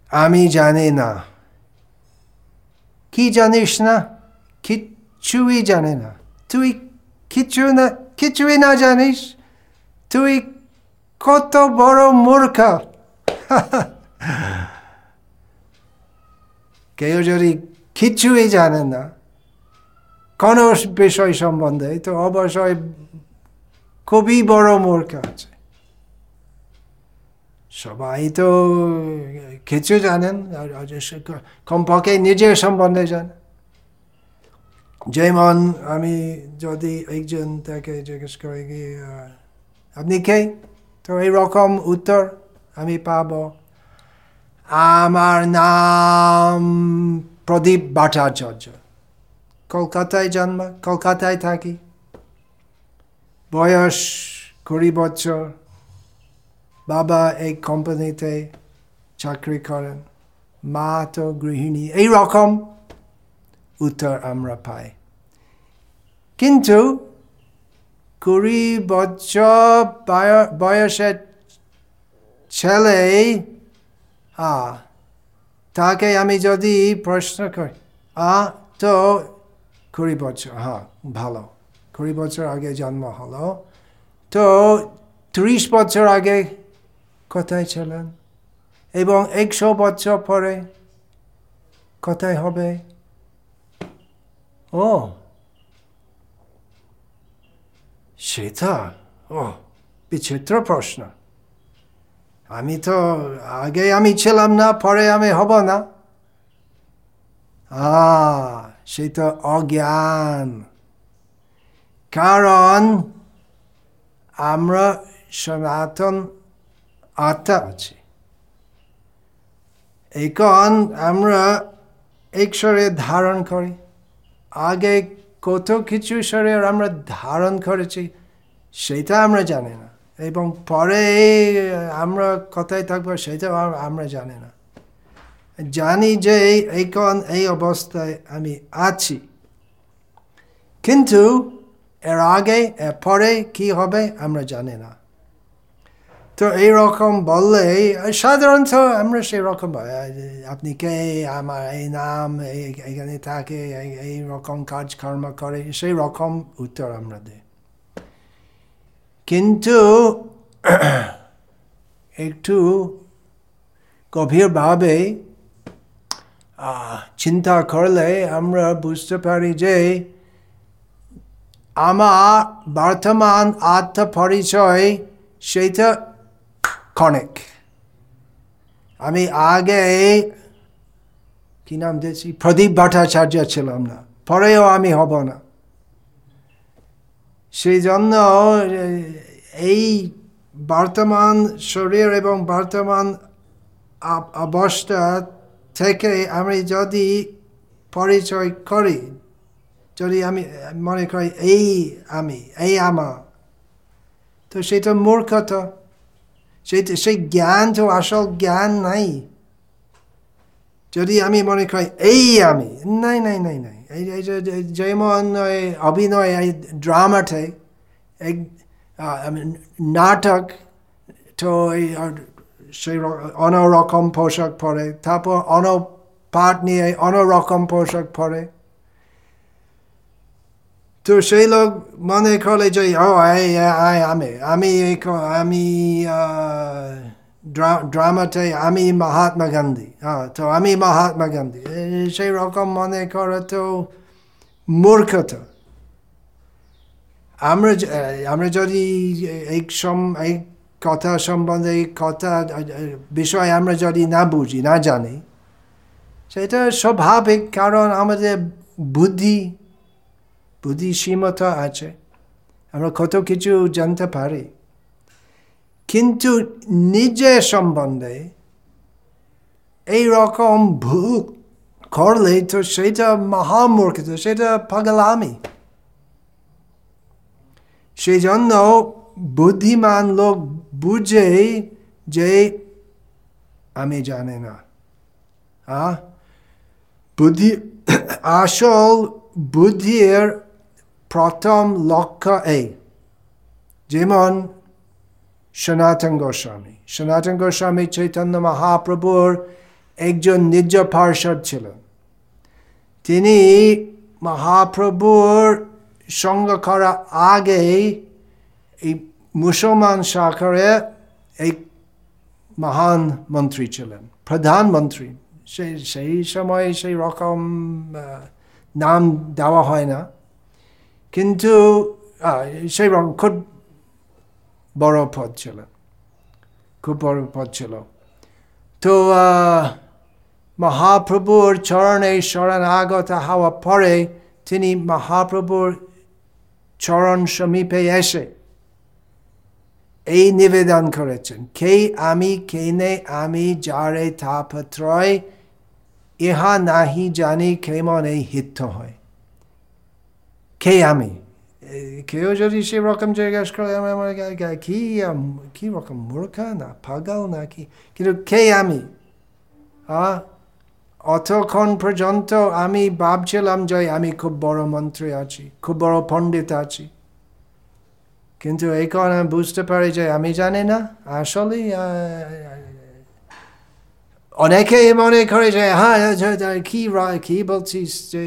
আমি জানি না। কি জানিস না? কিচ্ছুই জানে না। তুই কিছুই না জানিস? তুই কত বড় মূর্খ! কেউ যদি কিছুই জানে না কোন বিষয় সম্বন্ধে, তো অবশ্যই খুবই বড় মূর্খ আছে। সবাই তো কিছু জানেন, কমপক্ষে নিজের সম্বন্ধে জানেন। যেমন আমি যদি একজন তাকে জিজ্ঞেস করি আপনি কে, তো এইরকম উত্তর আমি পাবো, আমার নাম প্রদীপ ভট্টাচার্য, কলকাতায় জন্ম, কলকাতায় থাকি, বয়স 20 বছর, বাবা এই কোম্পানিতে চাকরি করেন, মা তো গৃহিণী। এইরকম উত্তর আমরা পাই। কিন্তু 20 বছর বয়সের ছেলে তাকে আমি যদি প্রশ্ন করি তো 20 বছর, ভালো, 20 বছর আগে জন্ম হলো, তো 30 বছর আগে কোথায় ছিলেন এবং 100 বছর পরে কোথায় হবে? সেটা বিচিত্র প্রশ্ন। আমি তো আগে আমি ছিলাম না, পরে আমি হব না। সেটা অজ্ঞান। কারণ আমরা সনাতন আত্মা আছি। এখন আমরা এক শরীর ধারণ করি, আগে কত কিছু শরীর আমরা ধারণ করেছি সেটা আমরা জানি না, এবং পরে আমরা কোথায় থাকবো সেটাও আমরা জানি না। জানি যে এখন এই অবস্থায় আমি আছি, কিন্তু এর আগে এর পরে কি হবে আমরা জানি না। তো এইরকম বললে সাধারণত আমরা সেই রকম, আপনি কে, আমার এই নাম, এখানে থাকে, এইরকম কাজকর্ম করে, সেই রকম উত্তর আমরা দিই। কিন্তু একটু গভীরভাবে চিন্তা করলে আমরা বুঝতে পারি যে আমার বর্তমান আত্মপরিচয় সেটা ক্ষণিক। আমি আগে কি নাম দিয়েছি, প্রদীপ ভট্টাচার্য ছিলাম না, পরেও আমি হব না। সেই জন্য এই বর্তমান শরীর এবং বর্তমান অবস্থা থেকে আমি যদি পরিচয় করি, যদি আমি মনে করি এই আমার, তো সেটা মূর্খতা। সেই জ্ঞান তো আসল জ্ঞান নাই। যদি আমি মনে করি আমি, নাই নাই নাই নাই, যেমন অভিনয়, এই ড্রামাতে নাটক, তো সেই অন্যরকম পোশাক পরে, তারপর অন্য পাঠ নিয়ে অন্যরকম পোশাক পরে, তো সেই লোক মনে করলে যে আমি ড্রামাতে আমি মহাত্মা গান্ধী, তো আমি মহাত্মা গান্ধী, সেই রকম মনে করা তো মূর্খতা। আমরা যদি এই কথা সম্বন্ধে, এই কথা বিষয় আমরা যদি না বুঝি, না জানি, সেটা স্বাভাবিক, কারণ আমাদের বুদ্ধি সীমিত আছে, আমরা কত কিছু জানতে পারি। কিন্তু নিজের সম্বন্ধে এইরকম ভুল করলে তো সেটা মহামূর্খতা, সেটা পাগলামি। সেই জন্য বুদ্ধিমান লোক বুঝে যে আমি জানি না। আসল বুদ্ধির প্রথম লক্ষ্য যেমন সনাতন গোস্বামী চৈতন্য মহাপ্রভুর একজন নিজ পার্ষদ ছিলেন। তিনি মহাপ্রভুর সঙ্গ করার আগে এই মুসলমান শাখারে এক মহান মন্ত্রী ছিলেন, প্রধানমন্ত্রী। সেই সময় সেই রকম নাম দেওয়া হয় না, কিন্তু সেই রকম খুব বড় পদ ছিলেন, খুব বড় পদ ছিল। তো মহাপ্রভুর চরণে শরণাগত হওয়ার পরে তিনি মহাপ্রভুর চরণ সমীপে এসে এই নিবেদন করেছেন, কে আমি কেনে আমি যারে তাপত্রয়, ইহা নাহি জানি কেমন এই হিত হয়। কে আমি? কেউ যদি সেরকম জিজ্ঞাসা করে আমার কি রকম মূর্খা না পাগল নাকি, কিন্তু কে আমি? অতক্ষণ পর্যন্ত আমি ভাবছিলাম যে আমি খুব বড় মন্ত্রী আছি, খুব বড় পণ্ডিত আছি, কিন্তু এখন আমি বুঝতে পারি যে আমি জানি না। আসলে অনেকে মনে করে যে হ্যাঁ কি বলছিস যে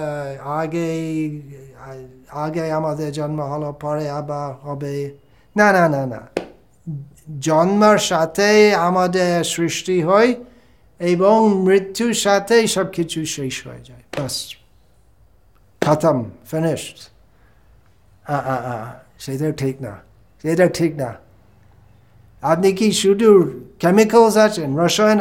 আগে আমাদের জন্ম হলো, পরে আবার হবে। না না না না, জন্মের সাথে আমাদের সৃষ্টি হয় এবং মৃত্যুর সাথে সব কিছু শেষ হয়ে যায়, বাস খতম, ফিনিশড। সেটা ঠিক না, সেটা ঠিক না। আপনি কি শুধু কেমিক্যালস আছেন, রসায়ন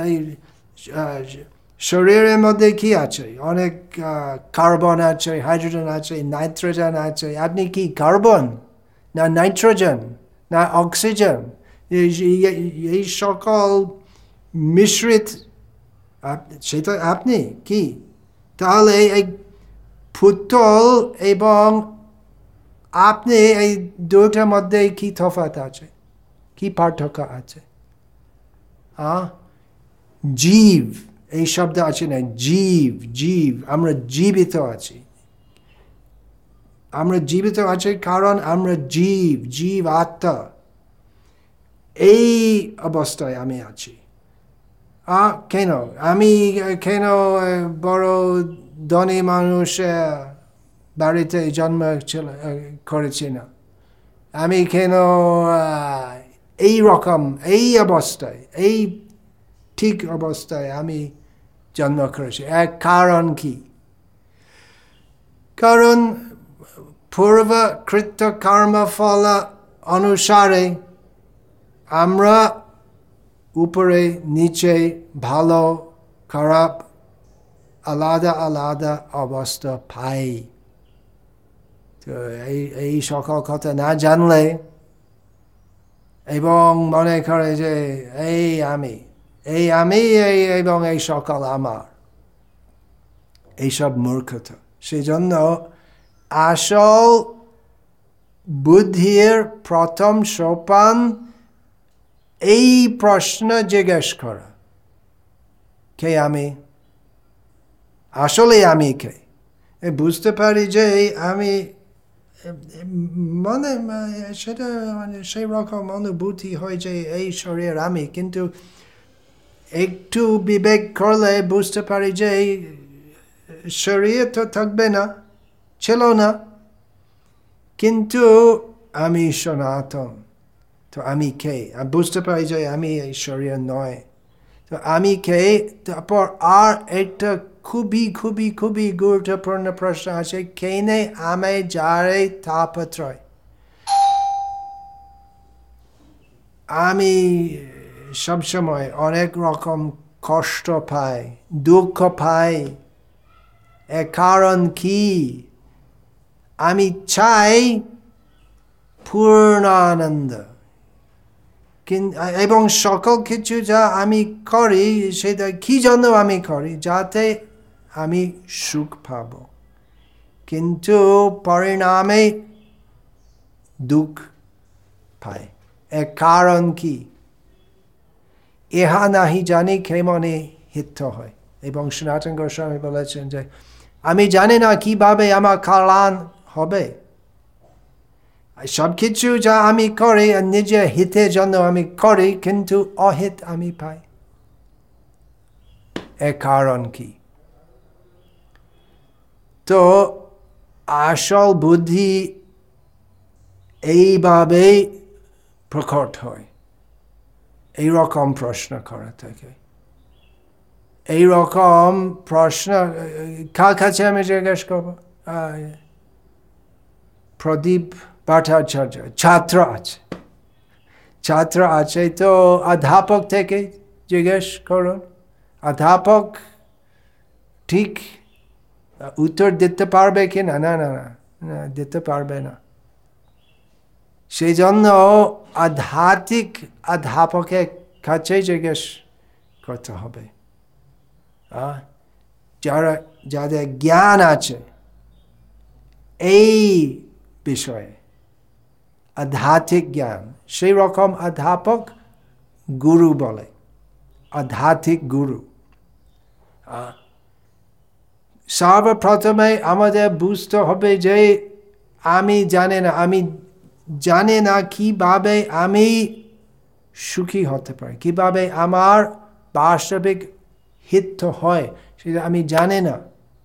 শরীরের মধ্যে কি আছে? অনেক কার্বন আছে, হাইড্রোজেন আছে, নাইট্রোজেন আছে। আপনি কি কার্বন না নাইট্রোজেন না অক্সিজেন? এই সকল মিশ্রিত, সেটা আপনি কি? তাহলে এই পুতুল এবং আপনি, এই দুটার মধ্যে কি তফাৎ আছে, কি পার্থক্য আছে? জীব, এই শব্দ আছে না, জীব, জীব, আমরা জীবিত আছি। আমরা জীবিত আছি কারণ আমরা জীব, জীব আত্মা। এই অবস্থায় আমি আছি। কেন আমি বড় ধনী মানুষ বাড়িতে জন্ম করেছি না? আমি কেন এই রকম, এই অবস্থায়, এই ঠিক অবস্থায় আমি জন্ম করেছি? এক কারণ কি? কারণ পূর্বকৃত কর্মফল অনুসারে আমরা উপরে নিচে, ভালো খারাপ আলাদা আলাদা অবস্থা পাই। তো এই সকল কথা না জানলে এবং মনে করে যে এই আমি এবং এই সকল আমার, এইসব মূর্খতা। সেই জন্য আসল বুদ্ধির প্রথম সোপান এই প্রশ্ন জিজ্ঞেস করা, কে আমি? আসলে আমি কে? বুঝতে পারি যে আমি সেটা সেই রকম অনুভূতি হয় যে এই শরীর আমি, কিন্তু একটু বিবেক করলে বুঝতে পারি যে শরীর তো থাকবে না, ছিল না, কিন্তু আমি সনাতন। তো আমি কে? বুঝতে পারি যে আমি এই শরীর নয়। তো আমি কে? তারপর আর একটা খুবই খুবই খুবই গুরুত্বপূর্ণ প্রশ্ন আছে, কেনে আমি যারে তাপত্রয়। আমি সবসময় অনেক রকম কষ্ট পাই, দুঃখ পাই। এর কারণ কি? আমি চাই পূর্ণ আনন্দ, এবং সকল কিছু যা আমি করি সেটা কি জন্য আমি করি? যাতে আমি সুখ পাব, কিন্তু পরিণামে দুঃখ পাই। এর কারণ কি? ইহা নাহি জানি কেমনে হিত হয়। এবং সনাতন গোস্বামী বলেছেন যে আমি জানি না কিভাবে আমার কল্যাণ হবে। সব কিছু যা আমি করি নিজের হিতের জন্য আমি করি, কিন্তু অহিত আমি পাই। এর কারণ কি? তো আসল বুদ্ধি এইভাবেই প্রকট হয়, এইরকম প্রশ্ন করা থেকে। এইরকম প্রশ্ন কার কাছে আমি জিজ্ঞেস করবো? প্রদীপ ভট্টাচার্য ছাত্র আছে, তো অধ্যাপক থেকে জিজ্ঞেস করুন। অধ্যাপক ঠিক উত্তর দিতে পারবে কি না? না না না, দিতে পারবে না। সেই জন্য আধ্যাত্মিক অধ্যাপকের কাছে জিজ্ঞেস করতে হবে। যাদের জ্ঞান আছে এই বিষয়ে, আধ্যাত্মিক জ্ঞান, সেই রকম অধ্যাপক গুরু বলে, আধ্যাত্মিক গুরু। সর্বপ্রথমে আমাদের বুঝতে হবে যে আমি জানি না কিভাবে আমি সুখী হতে পারি, কিভাবে আমার বাস্তবিক হিত হয়, সেটা আমি জানি না।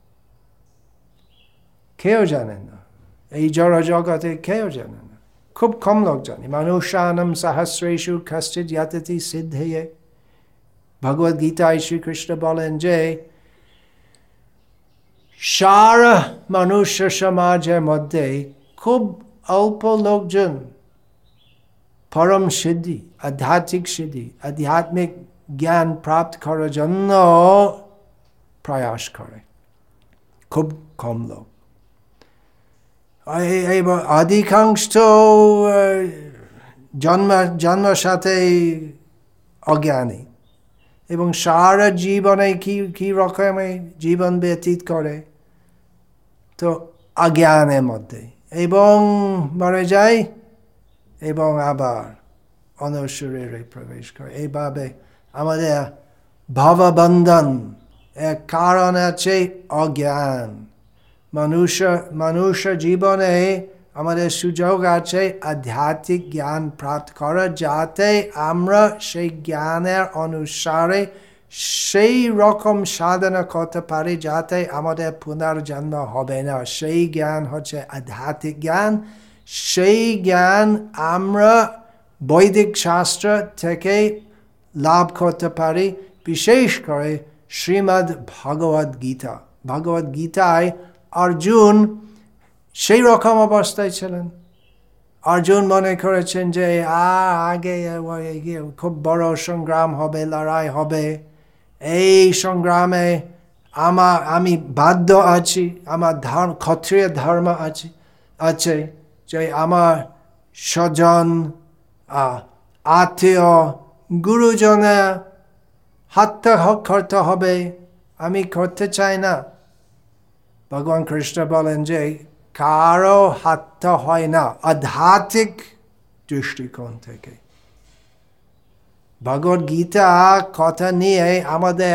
কেউ জানে না, এই জড় জগতে কেউ জানে না, খুব কম লোক জানে। মানুষানাম সহস্রেষু কশ্চিৎ যততি সিদ্ধয়ে। ভগবদ গীতায় শ্রীকৃষ্ণ বলেন যে সারা মনুষ্য সমাজের মধ্যে খুব অল্প লোকজন পরম সিদ্ধি, আধ্যাত্মিক সিদ্ধি, আধ্যাত্মিক জ্ঞান প্রাপ্ত করার জন্য প্রয়াস করে, খুব কম লোক। অধিকাংশ জন্মের সাথে অজ্ঞানী, এবং সারা জীবনে কি রকমে জীবন ব্যতীত করে, তো অজ্ঞানের মধ্যে, এবং মরে যায় এবং আবার অন্য শরীরে প্রবেশ করে। এইভাবে আমাদের ভববন্ধন এর কারণ আছে অজ্ঞান। মানুষ জীবনে আমাদের সুযোগ আছে আধ্যাত্মিক জ্ঞান প্রাপ্ত করা, যাতে আমরা সেই জ্ঞানের অনুসারে সেই রকম সাধনা করতে পারি যাতে আমাদের পুনর্জন্ম হবে না। সেই জ্ঞান হচ্ছে আধ্যাত্মিক জ্ঞান। সেই জ্ঞান আমরা বৈদিক শাস্ত্র থেকে লাভ করতে পারি, বিশেষ করে শ্রীমদ্ ভগবদ গীতা। ভগবদ গীতায় অর্জুন সেই রকম অবস্থায় ছিলেন। অর্জুন মনে করেছেন যে আগে খুব বড় সংগ্রাম হবে, লড়াই হবে, এই সংগ্রামে আমি বাধ্য আছি, আমার ক্ষত্রিয় ধর্ম আছে যে আমার স্বজন, আত্মীয়, গুরুজনের হত্যা করতে হবে, আমি করতে চাই না। ভগবান কৃষ্ণ বলেন যে কারো হত্যা হয় না আধ্যাত্মিক দৃষ্টিকোণ থেকে। ভগবদ গীতা কথা নিয়ে আমাদের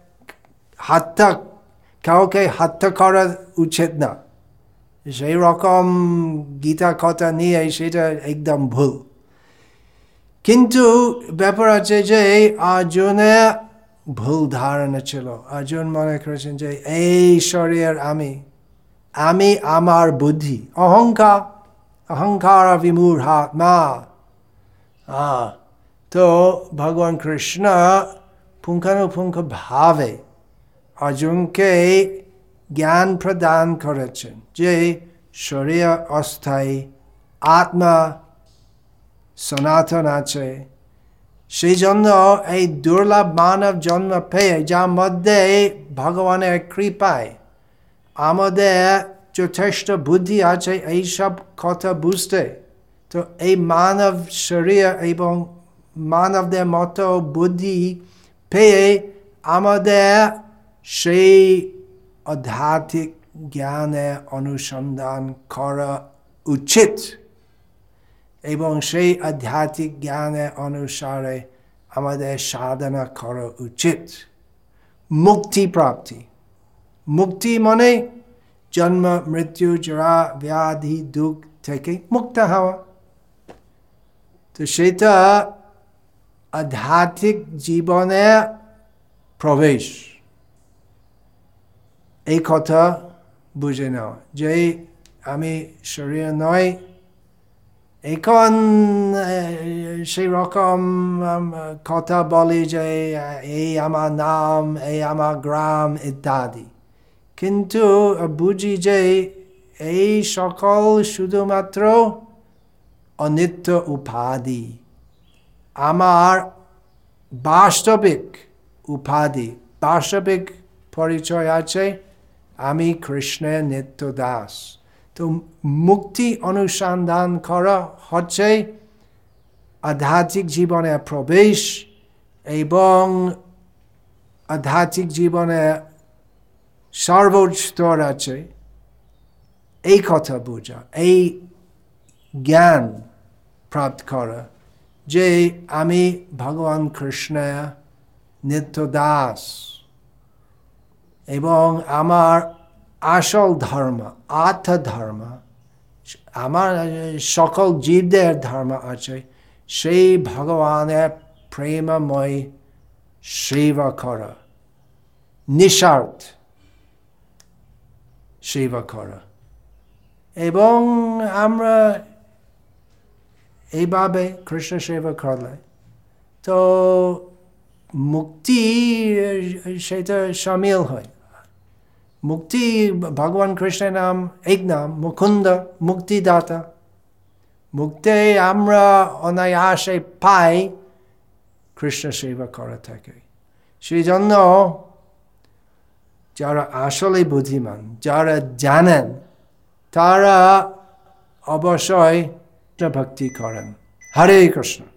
কাউকে হত্যা করা উচিত না, সেই রকম গীতা কথা নিয়ে সেটা একদম ভুল। কিন্তু ব্যাপার আছে যে অর্জুনের ভুল ধারণা ছিল। অর্জুন মনে করেছেন যে এই শরীর আমি আমার বুদ্ধি, অহংকার বিমূঢ়াত্মা। তো ভগবান কৃষ্ণ পুঙ্খানুপুঙ্খ ভাবে অর্জুনকে জ্ঞান প্রদান করেছেন যে শরীর অস্থায়ী, আত্মা সনাতন আছে। সেই জন্য এই দুর্লভ মানব জন্ম পেয়ে, যার মধ্যে ভগবানের কৃপায় আমাদের যথেষ্ট বুদ্ধি আছে এইসব কথা বুঝতে, তো এই মানব শরীর এবং মানবদের মতো বুদ্ধি পেয়ে আমাদের সেই আধ্যাত্মিক জ্ঞানের অনুসন্ধান করা উচিত, এবং সেই আধ্যাত্মিক জ্ঞানের অনুসারে আমাদের সাধনা করা উচিত। মুক্তি প্রাপ্তি, মুক্তি মানে জন্ম মৃত্যু জরা ব্যাধি দুঃখ থেকে মুক্ত হওয়া। তো সেটা আধ্যাত্মিক জীবনে প্রবেশ, এই কথা বুঝে নেওয়া যে আমি শরীর নয়। এখন সেই রকম কথা বলি যে এই আমার নাম, এই আমার গ্রাম ইত্যাদি, কিন্তু বুঝি যে এই সকল শুধুমাত্র অনিত্য উপাধি। আমার বাস্তবিক উপাধি, বাস্তবিক পরিচয় আছে, আমি কৃষ্ণের নিত্য দাস। তো মুক্তি অনুসন্ধান করা হচ্ছে আধ্যাত্মিক জীবনে প্রবেশ এবং আধ্যাত্মিক জীবনে সর্বোচ্চ স্তর আছে এই কথা বোঝা, এই জ্ঞান প্রাপ্ত করা যে আমি ভগবান কৃষ্ণের নিত্য দাস এবং আমার আসল ধর্ম আত্মধর্ম, আমার সকল জীবদের ধর্ম আছে সেই ভগবানের প্রেমময় সেবা করা, নিঃস্বার্থ সেবা করা। এবং আমরা এইভাবে কৃষ্ণ সেবা করলে তো মুক্তি সেটা সামিল হয়। মুক্তি ভগবান কৃষ্ণের নাম এক নাম মুকুন্দ, মুক্তিদাতা। মুক্তি আমরা অনায়াসে পাই কৃষ্ণ সেবা করা থাকে। সেই জন্য যারা আসলে বুদ্ধিমান, যারা জানেন, তারা অবশ্যই ভক্তি করেন। হরে কৃষ্ণ।